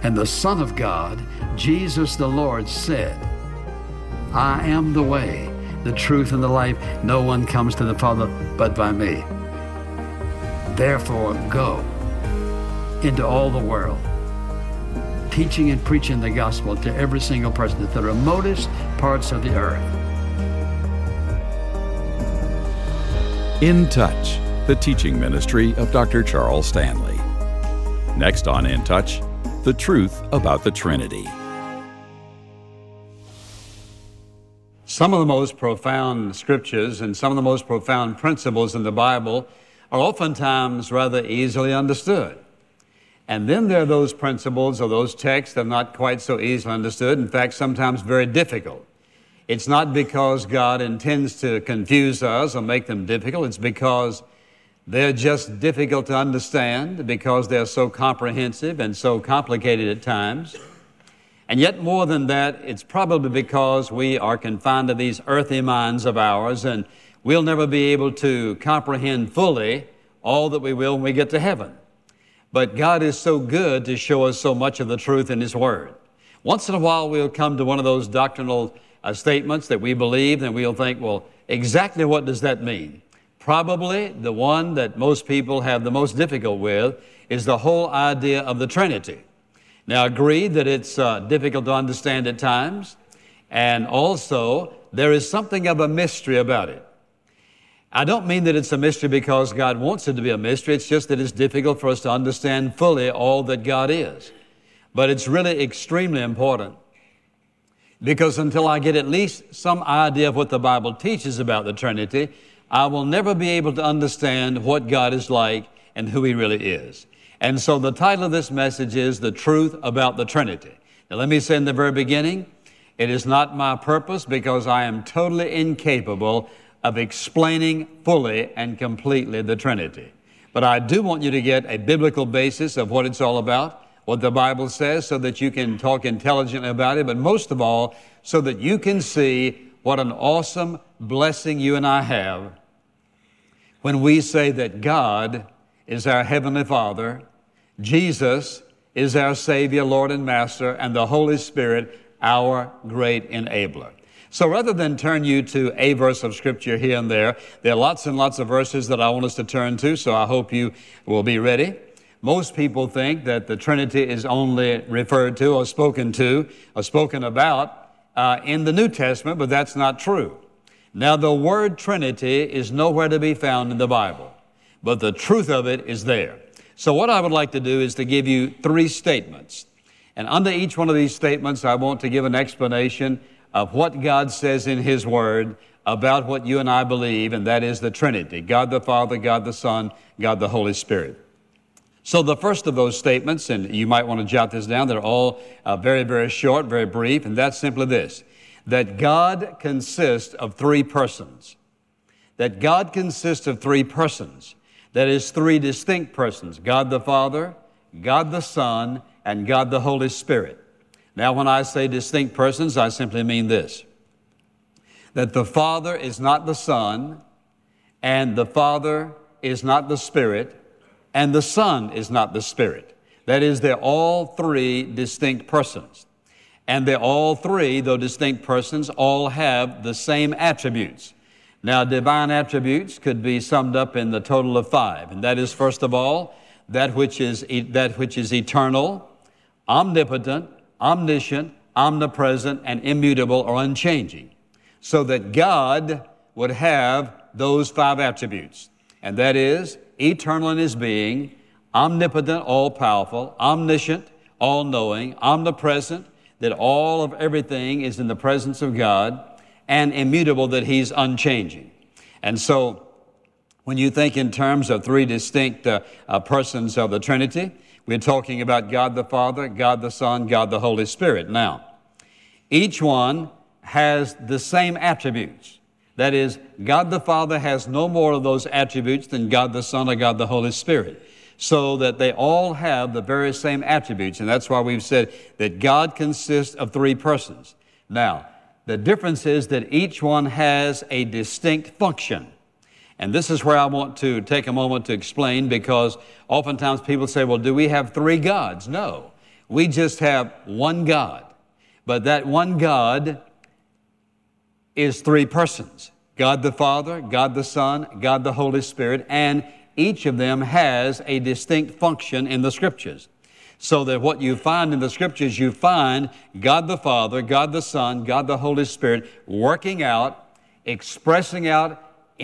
And the Son of God, Jesus the Lord, said, I am the way, the truth, and the life. No one comes to the Father but by me. Therefore, go into all the world, teaching and preaching the gospel to every single person at the remotest parts of the earth. In Touch, the teaching ministry of Dr. Charles Stanley. Next on In Touch, the truth about the Trinity. Some of the most profound scriptures and some of the most profound principles in the Bible are oftentimes rather easily understood. And then there are those principles or those texts that are not quite so easily understood, in fact, sometimes very difficult. It's not because God intends to confuse us or make them difficult. It's because they're just difficult to understand, because they're so comprehensive and so complicated at times. And yet more than that, it's probably because we are confined to these earthly minds of ours, and we'll never be able to comprehend fully all that we will when we get to heaven. But God is so good to show us so much of the truth in His Word. Once in a while, we'll come to one of those doctrinal statements that we believe, and we'll think, well, exactly what does that mean? Probably the one that most people have the most difficult with is the whole idea of the Trinity. Now, I agree that it's difficult to understand at times, and also there is something of a mystery about it. I don't mean that it's a mystery because God wants it to be a mystery. It's just that it's difficult for us to understand fully all that God is. But it's really extremely important, because until I get at least some idea of what the Bible teaches about the Trinity, I will never be able to understand what God is like and who He really is. And so the title of this message is The Truth About the Trinity. Now let me say in the very beginning, it is not my purpose, because I am totally incapable of explaining fully and completely the Trinity. But I do want you to get a biblical basis of what it's all about, what the Bible says, so that you can talk intelligently about it, but most of all, so that you can see what an awesome blessing you and I have when we say that God is our Heavenly Father, Jesus is our Savior, Lord, and Master, and the Holy Spirit, our great enabler. So rather than turn you to a verse of Scripture here and there are lots and lots of verses that I want us to turn to, so I hope you will be ready. Most people think that the Trinity is only referred to or spoken about in the New Testament, but that's not true. Now, the word Trinity is nowhere to be found in the Bible, but the truth of it is there. So what I would like to do is to give you 3 statements. And under each one of these statements, I want to give an explanation of what God says in His Word about what you and I believe, and that is the Trinity: God the Father, God the Son, God the Holy Spirit. So the first of those statements, and you might want to jot this down, they're all very, very short, very brief, and that's simply this: that God consists of 3 persons. That God consists of 3 persons. That is, 3 distinct persons: God the Father, God the Son, and God the Holy Spirit. Now, when I say distinct persons, I simply mean this: that the Father is not the Son, and the Father is not the Spirit, and the Son is not the Spirit. That is, they're all 3 distinct persons. And they're all 3, though distinct persons, all have the same attributes. Now, divine attributes could be summed up in the total of 5. And that is, first of all, that which is eternal, omnipotent, omniscient, omnipresent, and immutable or unchanging. So that God would have those 5 attributes. And that is, eternal in His being, omnipotent, all-powerful, omniscient, all-knowing, omnipresent, that all of everything is in the presence of God, and immutable, that He's unchanging. And so, when you think in terms of 3 distinct persons of the Trinity, we're talking about God the Father, God the Son, God the Holy Spirit. Now, each one has the same attributes. That is, God the Father has no more of those attributes than God the Son or God the Holy Spirit. So that they all have the very same attributes. And that's why we've said that God consists of 3 persons. Now, the difference is that each one has a distinct function. And this is where I want to take a moment to explain, because oftentimes people say, well, do we have 3 gods? No. we just have one God. But that one God is three persons. God the Father, God the Son, God the Holy Spirit, and each of them has a distinct function in the Scriptures. So that what you find in the Scriptures, you find God the Father, God the Son, God the Holy Spirit working out, expressing out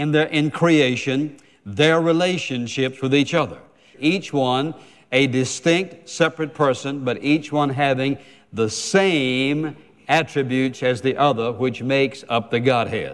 in creation their relationships with each other. Each one a distinct, separate person, but each one having the same attributes as the other, which makes up the Godhead.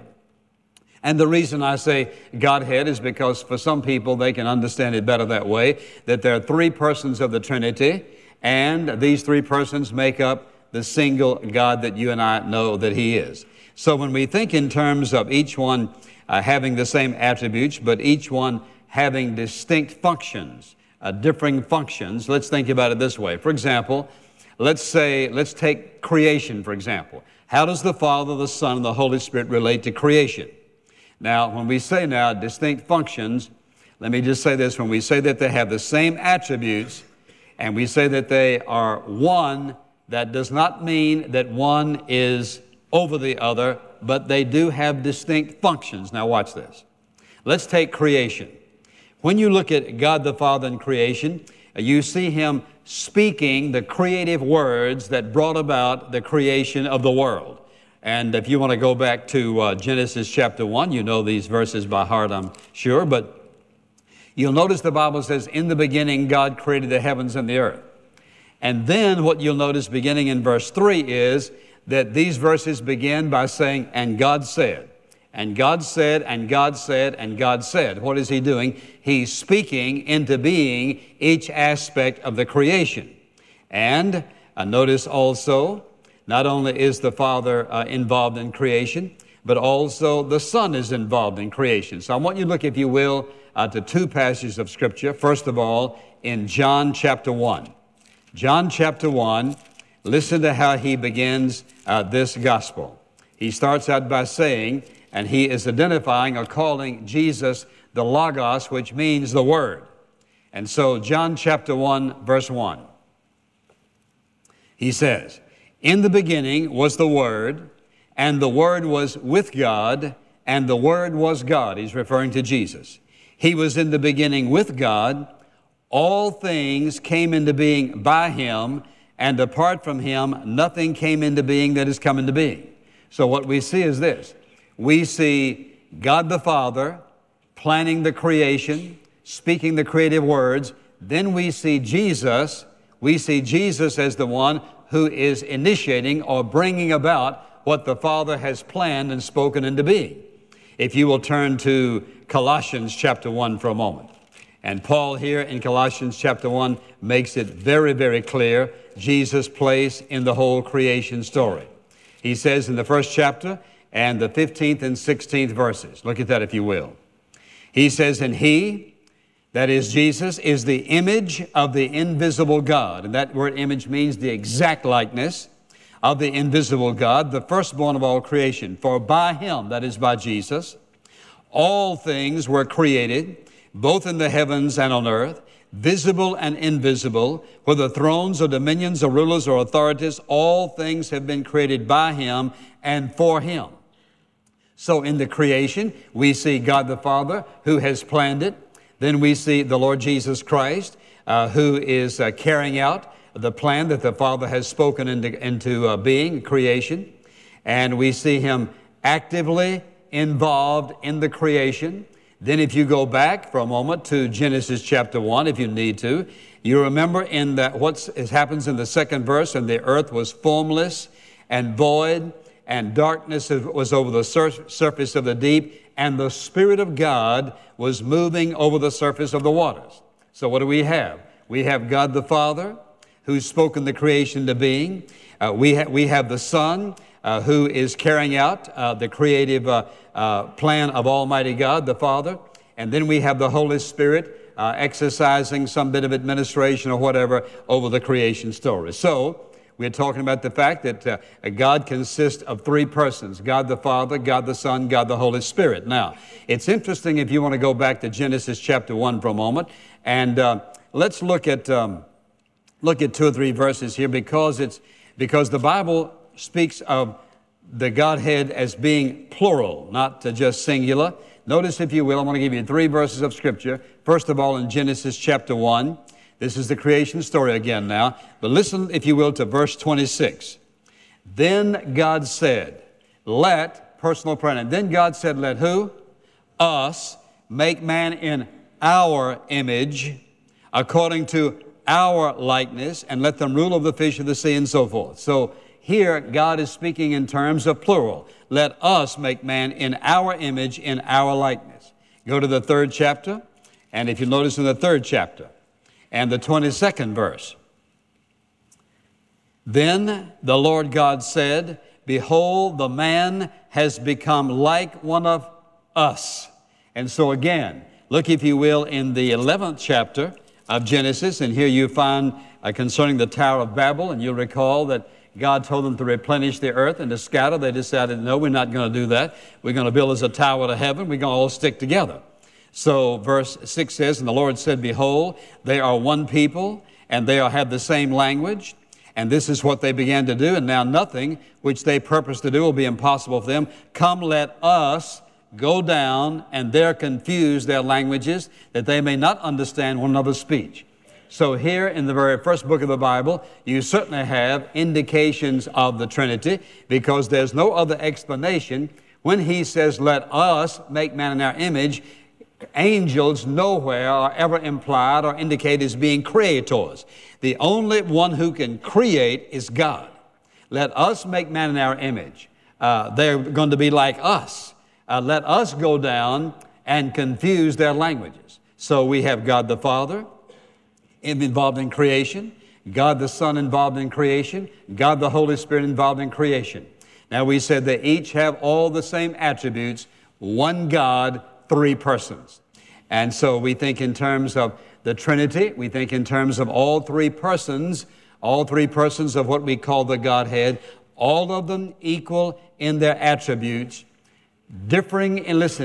And the reason I say Godhead is because for some people they can understand it better that way, that there are three persons of the Trinity, and these three persons make up the single God that you and I know that He is. So when we think in terms of each one having the same attributes, but each one having distinct functions, differing functions, let's think about it this way. For example, let's take creation, for example. How does the Father, the Son, and the Holy Spirit relate to creation? Now, when we say now distinct functions, let me just say this. When we say that they have the same attributes and we say that they are one, that does not mean that one is over the other, but they do have distinct functions. Now watch this. Let's take creation. When you look at God the Father in creation, you see Him speaking the creative words that brought about the creation of the world. And if you want to go back to Genesis chapter 1, you know these verses by heart, I'm sure, but you'll notice the Bible says, in the beginning, God created the heavens and the earth. And then what you'll notice beginning in verse 3 is that these verses begin by saying, and God said, and God said, and God said, and God said. What is He doing? He's speaking into being each aspect of the creation. And notice also, not only is the Father involved in creation, but also the Son is involved in creation. So I want you to look, if you will, to two passages of Scripture. First of all, in John chapter 1. John chapter 1, listen to how he begins this gospel. He starts out by saying, and he is identifying or calling Jesus the Logos, which means the Word. And so John chapter 1, verse 1, he says, in the beginning was the Word, and the Word was with God, and the Word was God. He's referring to Jesus. He was in the beginning with God. All things came into being by Him, and apart from Him, nothing came into being that has come into being. So what we see is this. We see God the Father planning the creation, speaking the creative words. Then we see Jesus. We see Jesus as the one who is initiating or bringing about what the Father has planned and spoken into being. If you will turn to Colossians chapter 1 for a moment. And Paul here in Colossians chapter 1 makes it very, very clear Jesus' place in the whole creation story. He says in the first chapter and the 15th and 16th verses, look at that if you will. He says, and He, that is Jesus, is the image of the invisible God. And that word image means the exact likeness of the invisible God, the firstborn of all creation. For by Him, that is by Jesus, all things were created, both in the heavens and on earth, visible and invisible, whether thrones or dominions or rulers or authorities, all things have been created by Him and for Him. So in the creation, we see God the Father who has planned it. Then we see the Lord Jesus Christ who is carrying out the plan that the Father has spoken into being, creation. And we see Him actively involved in the creation. Then if you go back for a moment to Genesis chapter 1, if you need to, you remember in that what happens in the second verse, and the earth was formless and void, and darkness was over the surface of the deep, and the Spirit of God was moving over the surface of the waters. So what do we have? We have God the Father, who's spoken the creation to being. We have the Son, who is carrying out the creative plan of Almighty God, the Father. And then we have the Holy Spirit exercising some bit of administration or whatever over the creation story. So we're talking about the fact that God consists of three persons, God the Father, God the Son, God the Holy Spirit. Now, it's interesting if you want to go back to Genesis chapter 1 for a moment, and let's look at look at 2 or 3 verses here because the Bible speaks of the Godhead as being plural, not just singular. Notice, if you will, I'm going to give you 3 verses of Scripture. First of all, in Genesis chapter 1. This is the creation story again now. But listen, if you will, to verse 26. Then God said, let, personal pronoun. Then God said, let who? Us make man in our image, according to our likeness, and let them rule over the fish of the sea and so forth. So here God is speaking in terms of plural. Let us make man in our image, in our likeness. Go to the 3rd chapter, and if you notice in the 3rd chapter, and the 22nd verse. Then the Lord God said, behold, the man has become like one of us. And so again, look, if you will, in the 11th chapter of Genesis, and here you find concerning the Tower of Babel, and you'll recall that God told them to replenish the earth and to scatter. They decided, no, we're not going to do that. We're going to build us a tower to heaven. We're going to all stick together. So verse 6 says, and the Lord said, behold, they are one people, and they have the same language. And this is what they began to do. And now nothing which they purpose to do will be impossible for them. Come, let us go down and there confuse their languages, that they may not understand one another's speech. So here in the very first book of the Bible, you certainly have indications of the Trinity, because there's no other explanation. When he says, let us make man in our image, angels nowhere are ever implied or indicated as being creators. The only one who can create is God. Let us make man in our image. They're going to be like us. Let us go down and confuse their languages. So we have God the Father involved in creation, God the Son involved in creation, God the Holy Spirit involved in creation. Now we said they each have all the same attributes, one God, 3 persons. And so we think in terms of the Trinity, we think in terms of all 3 persons of what we call the Godhead, all of them equal in their attributes, different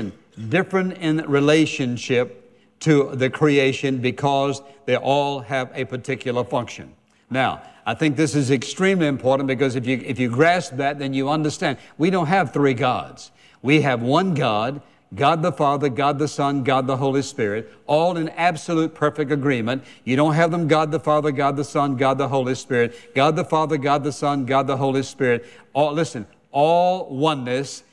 in relationship to the creation, because they all have a particular function. Now, I think this is extremely important, because if you grasp that, then you understand. We don't have 3 gods. We have one God, God the Father, God the Son, God the Holy Spirit, all in absolute perfect agreement. You don't have them God the Father, God the Son, God the Holy Spirit, God the Father, God the Son, God the Holy Spirit. All oneness,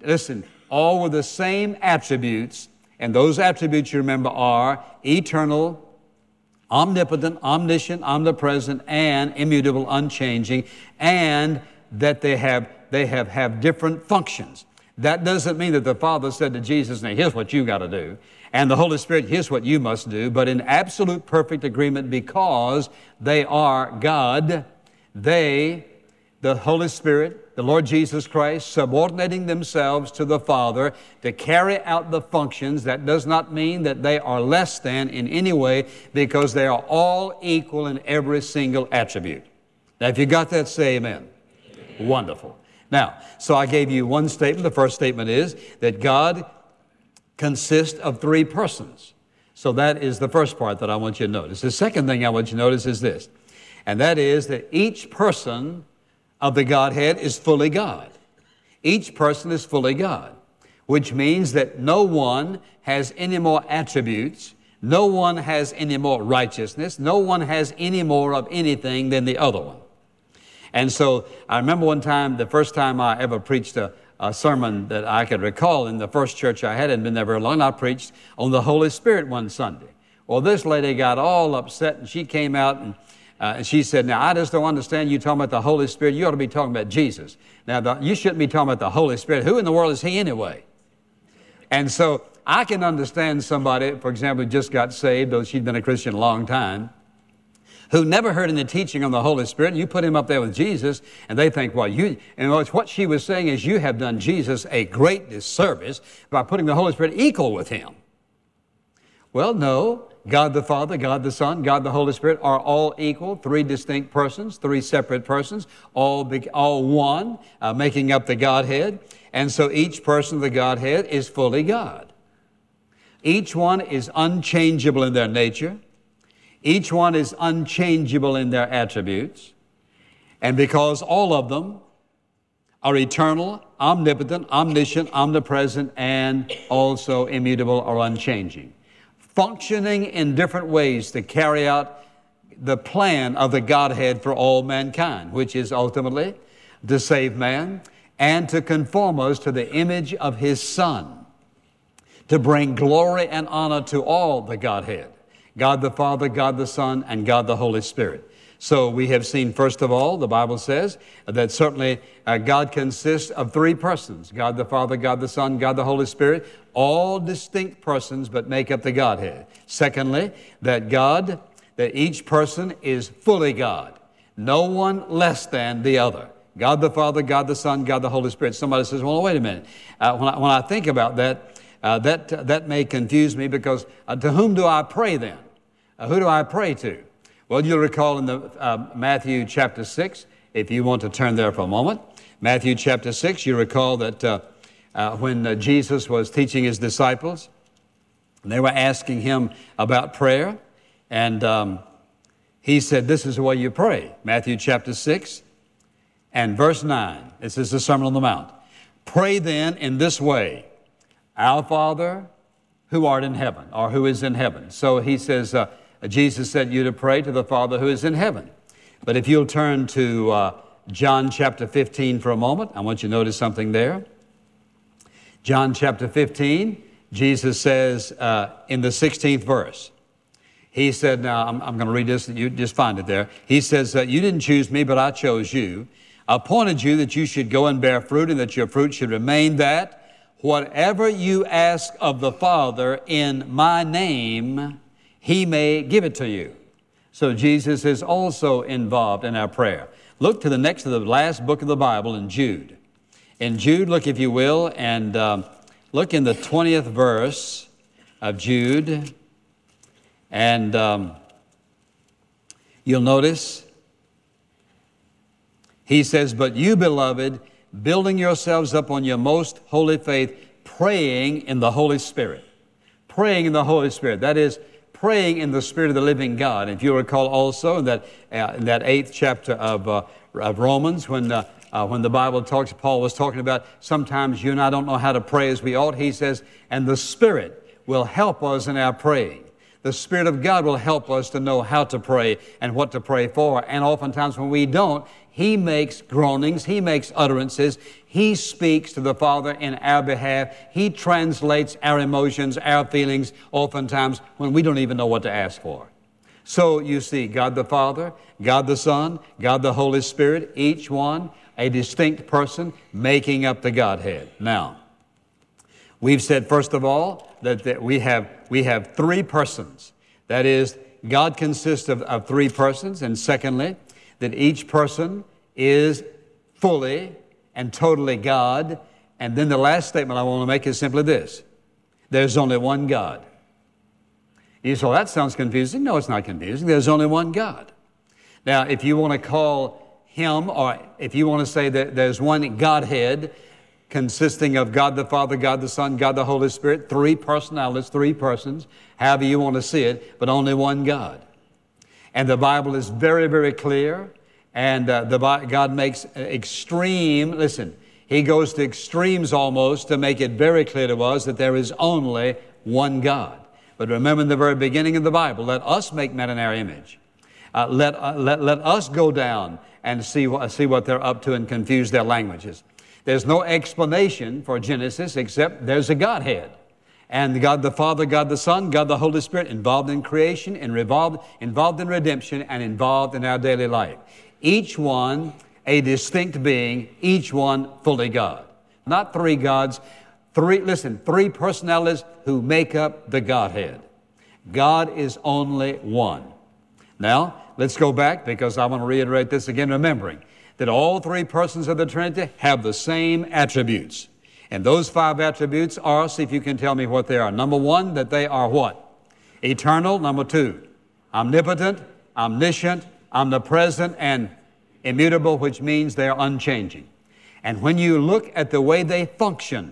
all with the same attributes. And those attributes, you remember, are eternal, omnipotent, omniscient, omnipresent, and immutable, unchanging, and that they have different functions. That doesn't mean that the Father said to Jesus, now here's what you got to do, and the Holy Spirit, here's what you must do, but in absolute perfect agreement, because they are God, the Holy Spirit, the Lord Jesus Christ, subordinating themselves to the Father to carry out the functions. That does not mean that they are less than in any way, because they are all equal in every single attribute. Now, if you got that, say amen. Amen. Wonderful. Now, so I gave you one statement. The first statement is that God consists of 3 persons. So that is the first part that I want you to notice. The second thing I want you to notice is this, and that is that each person of the Godhead is fully God. Each person is fully God, which means that no one has any more attributes, no one has any more righteousness, no one has any more of anything than the other one. And so I remember one time, the first time I ever preached a sermon that I could recall in the first church I hadn't been there very long, I preached on the Holy Spirit one Sunday. Well, this lady got all upset, and she came out and she said, now, I just don't understand you talking about the Holy Spirit. You ought to be talking about Jesus. Now, you shouldn't be talking about the Holy Spirit. Who in the world is He anyway? And so I can understand somebody, for example, who just got saved, though she'd been a Christian a long time, who never heard any teaching on the Holy Spirit, and you put him up there with Jesus, and they think, well, what she was saying is you have done Jesus a great disservice by putting the Holy Spirit equal with Him. Well, no. God the Father, God the Son, God the Holy Spirit are all equal, 3 distinct persons, 3 separate persons, all one, making up the Godhead. And so each person of the Godhead is fully God. Each one is unchangeable in their nature. Each one is unchangeable in their attributes. And because all of them are eternal, omnipotent, omniscient, omnipresent, and also immutable or unchanging, functioning in different ways to carry out the plan of the Godhead for all mankind, which is ultimately to save man and to conform us to the image of His Son, to bring glory and honor to all the Godhead, God the Father, God the Son, and God the Holy Spirit. So we have seen, first of all, the Bible says that certainly God consists of three persons, God the Father, God the Son, God the Holy Spirit, all distinct persons but make up the Godhead. Secondly, that each person is fully God, no one less than the other. God the Father, God the Son, God the Holy Spirit. Somebody says, well, wait a minute. When I think about that, that may confuse me because to whom do I pray then? Who do I pray to? Well, you'll recall in the Matthew chapter 6, if you want to turn there for a moment. Matthew chapter 6, you recall that when Jesus was teaching His disciples, they were asking Him about prayer, and He said, this is the way you pray. Matthew chapter 6 and verse 9. This is the Sermon on the Mount. Pray then in this way, Our Father who art in heaven, or who is in heaven. So He says, Jesus said you to pray to the Father who is in heaven. But if you'll turn to John chapter 15 for a moment, I want you to notice something there. John chapter 15, Jesus says in the 16th verse, He said, now I'm going to read this, you just find it there. He says, you didn't choose me, but I chose you. I appointed you that you should go and bear fruit and that your fruit should remain, that whatever you ask of the Father in my name, He may give it to you. So Jesus is also involved in our prayer. Look to the next to the last book of the Bible in Jude. In Jude, look if you will, and look in the 20th verse of Jude. And you'll notice, he says, but you, beloved, building yourselves up on your most holy faith, praying in the Holy Spirit. Praying in the Holy Spirit. That is, praying in the Spirit of the living God. If you recall also in that 8th chapter of Romans, when the Bible talks, Paul was talking about sometimes you and I don't know how to pray as we ought. He says, and the Spirit will help us in our praying. The Spirit of God will help us to know how to pray and what to pray for. And oftentimes when we don't, He makes groanings, He makes utterances, He speaks to the Father in our behalf. He translates our emotions, our feelings, oftentimes when we don't even know what to ask for. So you see, God the Father, God the Son, God the Holy Spirit, each one a distinct person making up the Godhead. Now, we've said, first of all, that we have three persons. That is, God consists of three persons. And secondly, that each person is fully and totally God. And then the last statement I want to make is simply this. There's only one God. You say, well, that sounds confusing. No, it's not confusing. There's only one God. Now, if you want to call Him, or if you want to say that there's one Godhead consisting of God the Father, God the Son, God the Holy Spirit, three personalities, three persons, however you want to see it, but only one God. And the Bible is very, very clear, and God makes extreme, listen, He goes to extremes almost to make it very clear to us that there is only one God. But remember, in the very beginning of the Bible, let us make man in our image. Let us go down and see what they're up to and confuse their languages. There's no explanation for Genesis except there's a Godhead. And God the Father, God the Son, God the Holy Spirit involved in creation, and involved in redemption, and involved in our daily life. Each one a distinct being, each one fully God. Not three gods, three personalities who make up the Godhead. God is only one. Now, let's go back because I want to reiterate this again, remembering that all three persons of the Trinity have the same attributes. And those five attributes are, see if you can tell me what they are. Number one, that they are what? Eternal. Number two, omnipotent, omniscient, omnipresent, and immutable, which means they are unchanging. And when you look at the way they functioned,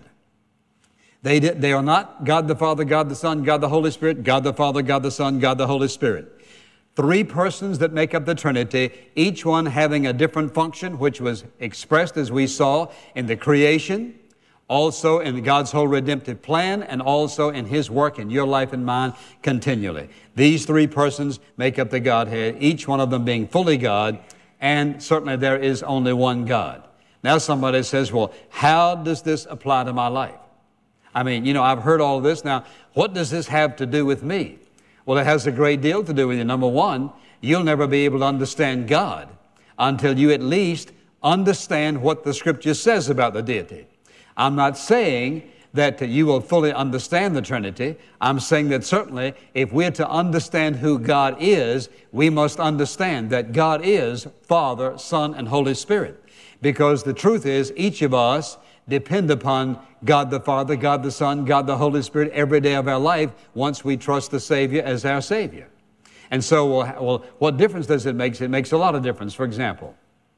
they are not God the Father, God the Son, God the Holy Spirit, God the Father, God the Son, God the Holy Spirit. Three persons that make up the Trinity, each one having a different function, which was expressed, as we saw, in the creation, also in God's whole redemptive plan, and also in His work in your life and mine continually. These three persons make up the Godhead, each one of them being fully God, and certainly there is only one God. Now somebody says, well, how does this apply to my life? I mean, I've heard all this. Now, what does this have to do with me? Well, it has a great deal to do with you. Number one, you'll never be able to understand God until you at least understand what the Scripture says about the deity. I'm not saying that you will fully understand the Trinity. I'm saying that certainly if we're to understand who God is, we must understand that God is Father, Son, and Holy Spirit. Because the truth is, each of us depend upon God the Father, God the Son, God the Holy Spirit every day of our life once we trust the Savior as our Savior. And so, well, what difference does it make? It makes a lot of difference. For example,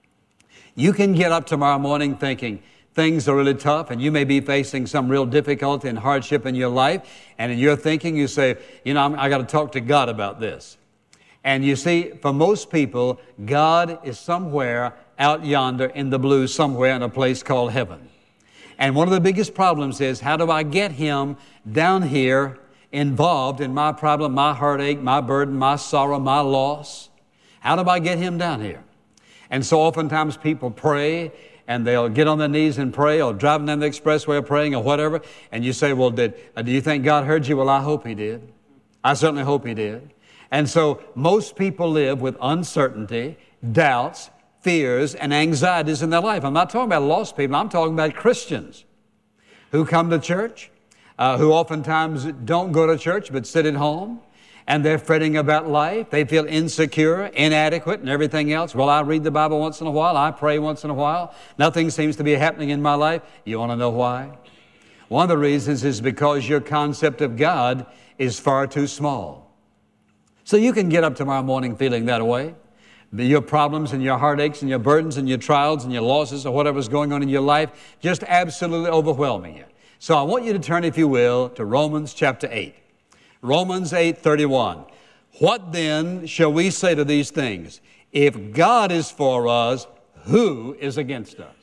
you can get up tomorrow morning thinking things are really tough, and you may be facing some real difficulty and hardship in your life, and in your thinking you say, I got to talk to God about this. And you see, for most people, God is somewhere out yonder in the blue, somewhere in a place called heaven. And one of the biggest problems is, how do I get Him down here involved in my problem, my heartache, my burden, my sorrow, my loss? How do I get Him down here? And so oftentimes people pray, and they'll get on their knees and pray, or driving down the expressway praying, or whatever, and you say, well, do you think God heard you? Well, I hope He did. I certainly hope He did. And so most people live with uncertainty, doubts, fears, and anxieties in their life. I'm not talking about lost people. I'm talking about Christians who come to church, who oftentimes don't go to church but sit at home, and they're fretting about life. They feel insecure, inadequate, and everything else. Well, I read the Bible once in a while. I pray once in a while. Nothing seems to be happening in my life. You want to know why? One of the reasons is because your concept of God is far too small. So you can get up tomorrow morning feeling that way. Your problems and your heartaches and your burdens and your trials and your losses or whatever's going on in your life just absolutely overwhelming you. So I want you to turn, if you will, to Romans chapter 8. Romans 8:31. What then shall we say to these things? If God is for us, who is against us?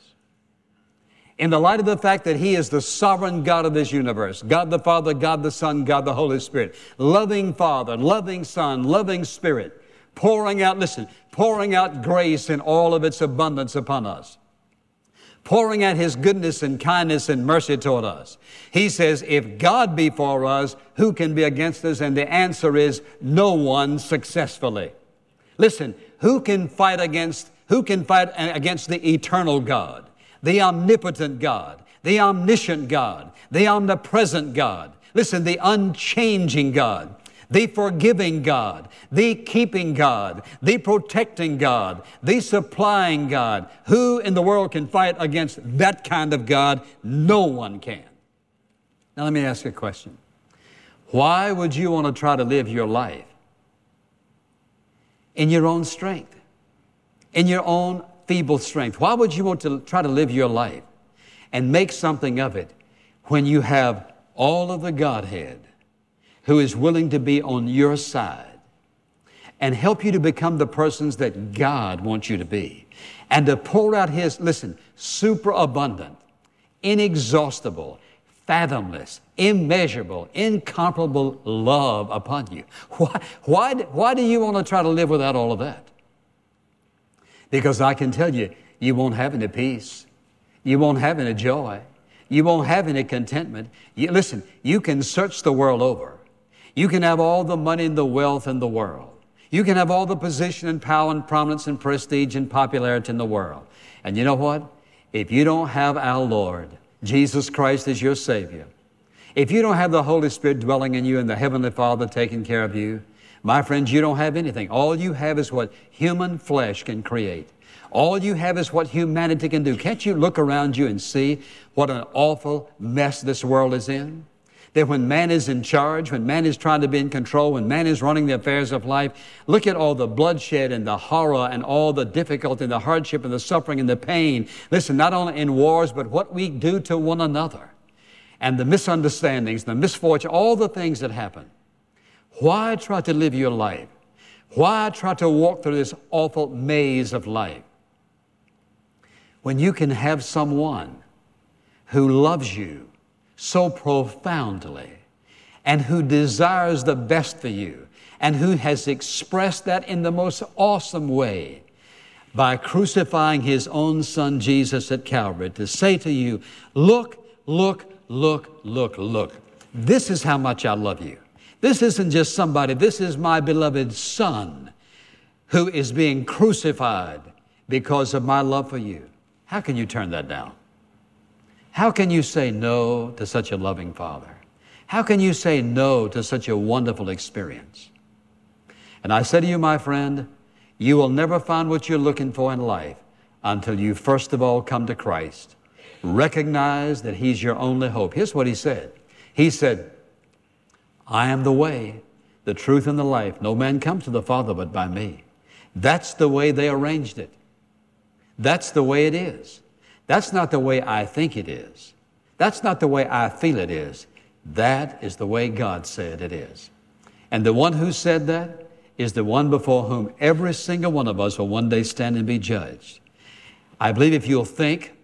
In the light of the fact that He is the sovereign God of this universe, God the Father, God the Son, God the Holy Spirit, loving Father, loving Son, loving Spirit, pouring out grace in all of its abundance upon us, pouring out His goodness and kindness and mercy toward us. He says, if God be for us, who can be against us? And the answer is no one successfully. Listen, who can fight against the eternal God, the omnipotent God, the omniscient God, the omnipresent God? Listen, the unchanging God, the forgiving God, the keeping God, the protecting God, the supplying God. Who in the world can fight against that kind of God? No one can. Now let me ask you a question. Why would you want to try to live your life in your own strength, in your own feeble strength? Why would you want to try to live your life and make something of it when you have all of the Godhead who is willing to be on your side and help you to become the persons that God wants you to be, and to pour out His, superabundant, inexhaustible, fathomless, immeasurable, incomparable love upon you? Why do you want to try to live without all of that? Because I can tell you, you won't have any peace. You won't have any joy. You won't have any contentment. You can search the world over. You can have all the money and the wealth in the world. You can have all the position and power and prominence and prestige and popularity in the world. And you know what? If you don't have our Lord, Jesus Christ as your Savior, if you don't have the Holy Spirit dwelling in you and the Heavenly Father taking care of you, my friends, you don't have anything. All you have is what human flesh can create. All you have is what humanity can do. Can't you look around you and see what an awful mess this world is in? That when man is in charge, when man is trying to be in control, when man is running the affairs of life, look at all the bloodshed and the horror and all the difficulty and the hardship and the suffering and the pain. Listen, not only in wars, but what we do to one another. And the misunderstandings, the misfortune, all the things that happen. Why try to live your life Why try to walk through this awful maze of life when you can have someone who loves you so profoundly and who desires the best for you and who has expressed that in the most awesome way by crucifying His own Son Jesus at Calvary to say to you, look, look, look, look, look. This is how much I love you. This isn't just somebody. This is my beloved Son who is being crucified because of my love for you. How can you turn that down? How can you say no to such a loving Father? How can you say no to such a wonderful experience? And I say to you, my friend, you will never find what you're looking for in life until you first of all come to Christ. Recognize that He's your only hope. Here's what He said. He said, I am the way, the truth, and the life. No man comes to the Father but by me. That's the way they arranged it. That's the way it is. That's not the way I think it is. That's not the way I feel it is. That is the way God said it is. And the one who said that is the one before whom every single one of us will one day stand and be judged. I believe if you'll think,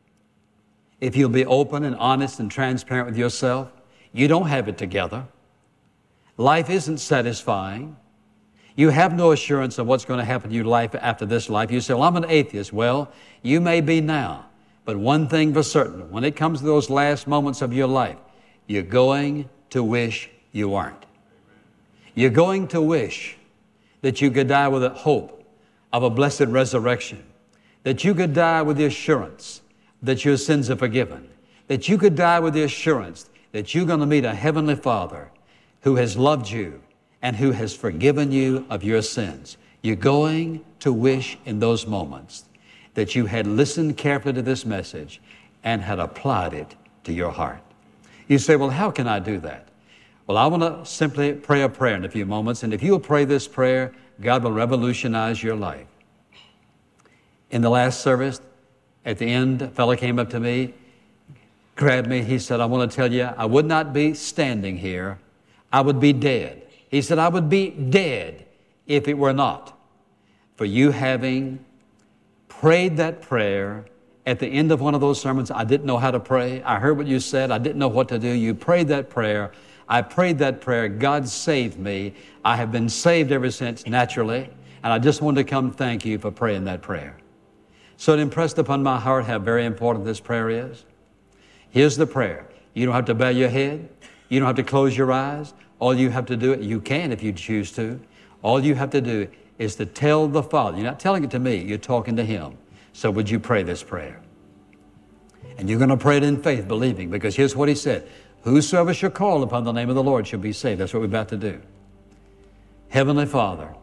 if you'll be open and honest and transparent with yourself, you don't have it together. Life isn't satisfying. You have no assurance of what's going to happen to you life after this life. You say, well, I'm an atheist. Well, you may be now. But one thing for certain, when it comes to those last moments of your life, you're going to wish you weren't. You're going to wish that you could die with a hope of a blessed resurrection, that you could die with the assurance that your sins are forgiven, that you could die with the assurance that you're going to meet a heavenly Father who has loved you and who has forgiven you of your sins. You're going to wish in those moments that you had listened carefully to this message and had applied it to your heart. You say, well, how can I do that? Well, I want to simply pray a prayer in a few moments, and if you'll pray this prayer, God will revolutionize your life. In the last service, at the end, a fellow came up to me, grabbed me. He said, I want to tell you, I would not be standing here. I would be dead. He said, I would be dead if it were not for you having prayed that prayer at the end of one of those sermons. I didn't know how to pray. I heard what you said. I didn't know what to do. You prayed that prayer. I prayed that prayer. God saved me. I have been saved ever since, naturally. And I just wanted to come thank you for praying that prayer. So it impressed upon my heart how very important this prayer is. Here's the prayer. You don't have to bow your head. You don't have to close your eyes. All you have to do, you can if you choose to. All you have to do is to tell the Father. You're not telling it to me. You're talking to Him. So would you pray this prayer? And you're going to pray it in faith, believing, because here's what He said. Whosoever shall call upon the name of the Lord shall be saved. That's what we're about to do. Heavenly Father,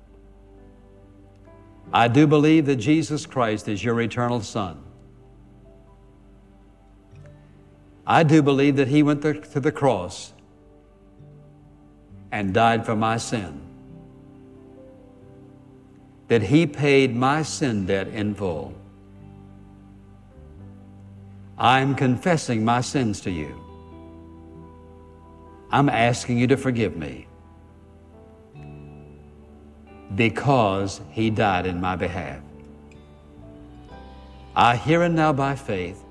I do believe that Jesus Christ is your eternal Son. I do believe that He went to the cross and died for my sin. That He paid my sin debt in full. I'm confessing my sins to you. I'm asking you to forgive me because He died in my behalf. I here and now by faith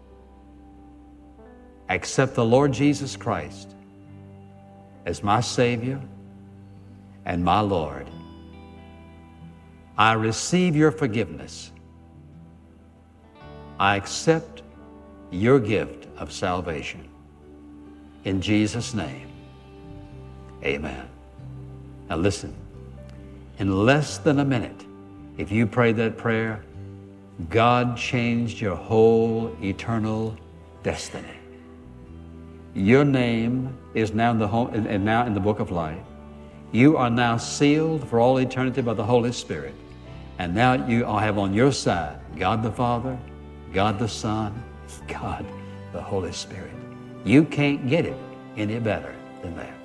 accept the Lord Jesus Christ as my Savior and my Lord. I receive your forgiveness. I accept your gift of salvation. In Jesus' name, amen. Now listen, in less than a minute, if you prayed that prayer, God changed your whole eternal destiny. Your name is now in the book of life. You are now sealed for all eternity by the Holy Spirit. And now you have on your side God the Father, God the Son, God the Holy Spirit. You can't get it any better than that.